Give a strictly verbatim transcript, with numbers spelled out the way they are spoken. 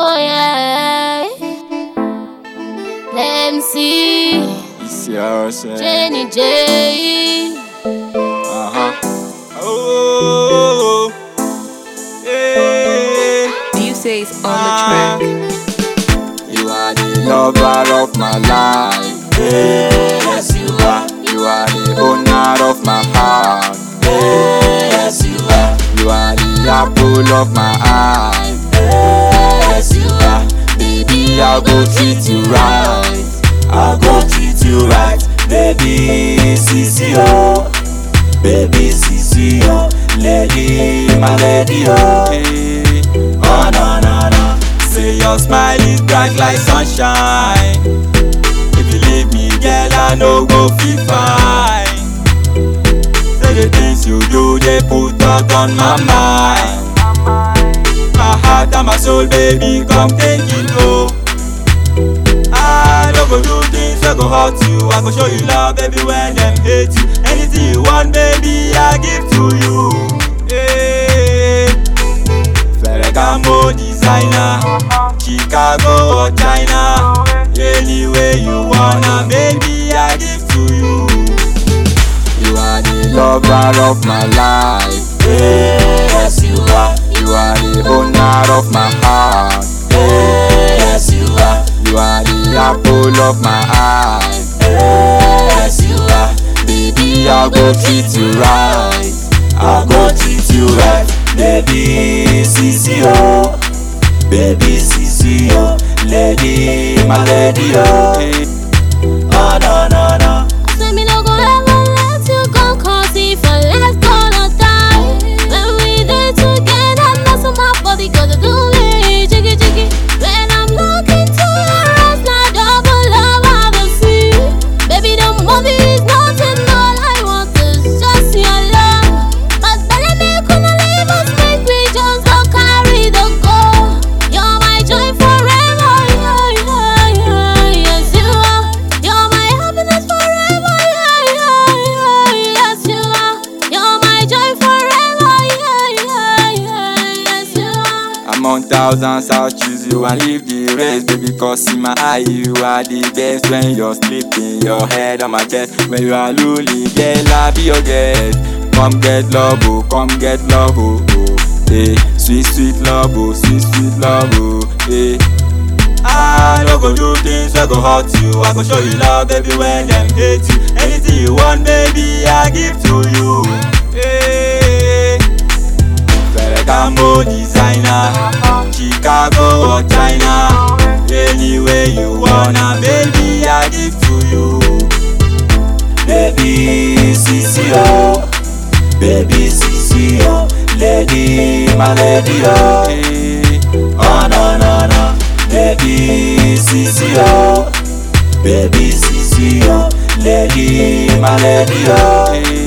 Oh yeah, M C, It's yours, eh? Jenny J. Uh-huh. Oh, hey. You say it's on Ah. the track. You are the lover of my life. Hey, yes, you are. You are the owner of my heart. Hey, yes, you are. You are the apple of my eye. Hey, yes, you are. Baby, I'll go treat you right. I'll go treat you right. Baby, Sisi, oh. Baby, Sisi, oh. Lady, my lady, oh. Hey. Oh, no, no, no. Say your smile is bright like sunshine. If you leave me, girl, I no go feel fine. Say the things you do, they put out on my mind. My heart and my soul, baby, come take it, oh. I don't go do things that go hurt you. I go show you love, baby, when them hate you. Anything you want, baby, I give to you. Hey. Ferragamo designer, Chicago or China. Anyway you wanna, baby, I give to you. You are the lover of my life. Hey, yes, you are. You are the owner of my heart. Hey, yes, you are. You are the apple of my eye. Hey, yes, you are. Baby, I'll go treat you right. I'll go treat you right. Baby, Sisi, oh. Baby, Sisi, oh. Lady, my lady, oh. Oh, no, no, no. Say me no go ever let you go, 'cause if I let go, no die. When we dey together, that's what my body gotta do me, jiggy jiggy. When I'm looking to your eyes, like double love I will see. Baby, the movie is nothing, all I want is just your love. But belly me couldn't leave us, make we just go carry the go. You're my joy forever, yeah, yeah, yeah, yes you are. You're my happiness forever, yeah, yeah, yeah, yes you are. You're my joy forever, yeah, yeah, yeah, yes you are. Among thousands, I'll choose you and leave the rest, baby, 'cause in my eye, you are the best. When you're sleeping, your head on my chest. When you are lonely, girl, I'll be your guest. Come get love, oh, come get love, oh, oh. Hey, sweet, sweet love, oh, sweet, sweet love, oh, hey. I no go do things that go hurt you. I go show you love, baby, when them hate you. Anything you want, baby, I give to you. Hey. Ferragamo designer, Chicago or China. Anyway you wanna, baby, I give to you. Baby, Sisi, oh. Baby, Sisi, oh. Lady, my lady, oh. Hey. Oh, no, no, no. Baby, Sisi, oh. Baby, Sisi, oh. Lady, my lady, oh. Hey.